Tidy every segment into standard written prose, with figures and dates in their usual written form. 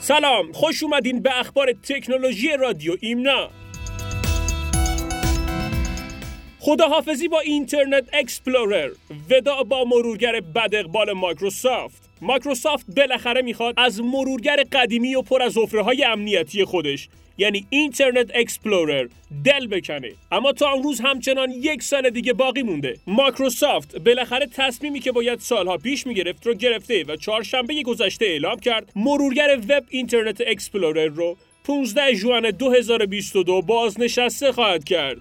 سلام، خوش اومدین به اخبار تکنولوژی رادیو ایمنا. خداحافظی با اینترنت اکسپلورر، وداع با مرورگر بد اقبال مایکروسافت بالاخره میخواد از مرورگر قدیمی و پر از حفره‌های امنیتی خودش یعنی اینترنت اکسپلورر دل بکنه. اما تا اون روز همچنان 1 سال دیگه باقی مونده. مایکروسافت بالاخره تصمیمی که باید سالها پیش میگرفت رو گرفته و چهارشنبه گذشته اعلام کرد مرورگر وب اینترنت اکسپلورر رو 15 ژوئن 2022 بازنشسته خواهد کرد.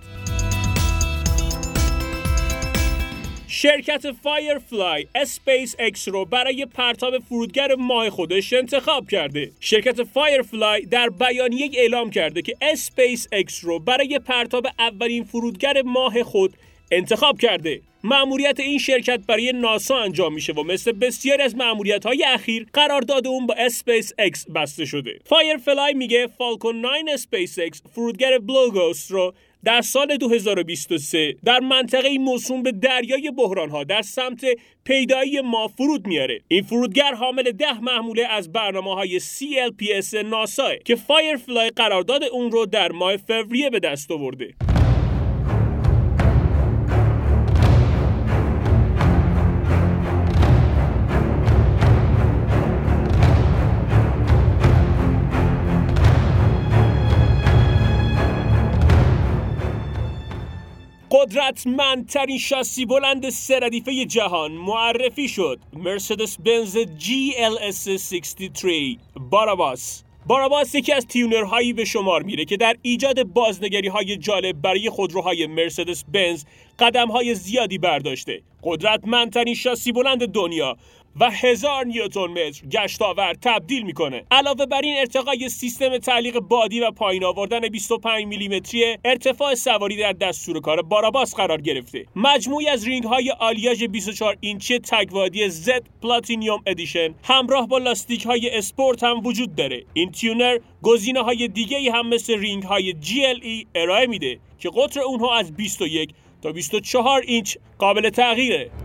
شرکت فایرفلای اسپیس اکس رو برای پرتاب فرودگر ماه خودش انتخاب کرده. شرکت فایرفلای در بیانیه اعلام کرده که اسپیس اکس رو برای پرتاب اولین فرودگر ماه خود انتخاب کرده. مأموریت این شرکت برای ناسا انجام میشه و مثل بسیاری از مأموریت‌های اخیر قرارداد اون با اسپیس اکس بسته شده. فایرفلای میگه فالکون 9 اسپیس اکس فرودگر بلوگوس رو در سال 2023 در منطقه موسوم به دریای بحران‌ها در سمت پیدایی ماه فرود میاره. این فرودگر حامل 10 محموله از برنامه‌های CLPS ناسا که فایرفلای قرارداد اون رو در ماه فوریه به دست آورده. قدرتمندترین شاسی بلند 3 ردیفه جهان معرفی شد. مرسدس بنز GLS 63 باراباس یکی از تیونرهایی به شمار میره که در ایجاد بازنگری‌های جالب برای خودروهای مرسدس بنز قدم‌های زیادی برداشته. قدرتمندترین شاسی بلند دنیا و 1000 نیوتن متر گشتاور تبدیل میکنه. علاوه بر این ارتقای سیستم تعلیق بادی و پایین آوردن 25 میلیمتری ارتفاع سواری در دستور کار باراباس قرار گرفته. مجموعی از رینگ های آلیاژ 24 اینچی تگوادی زد پلاتینیوم ادیشن همراه با لاستیک های اسپورت هم وجود داره. این تیونر گزینه های دیگه‌ای هم مثل رینگ های GLE ارائه میده که قطر اونها از 21 تا 24 اینچ قابل تغییره.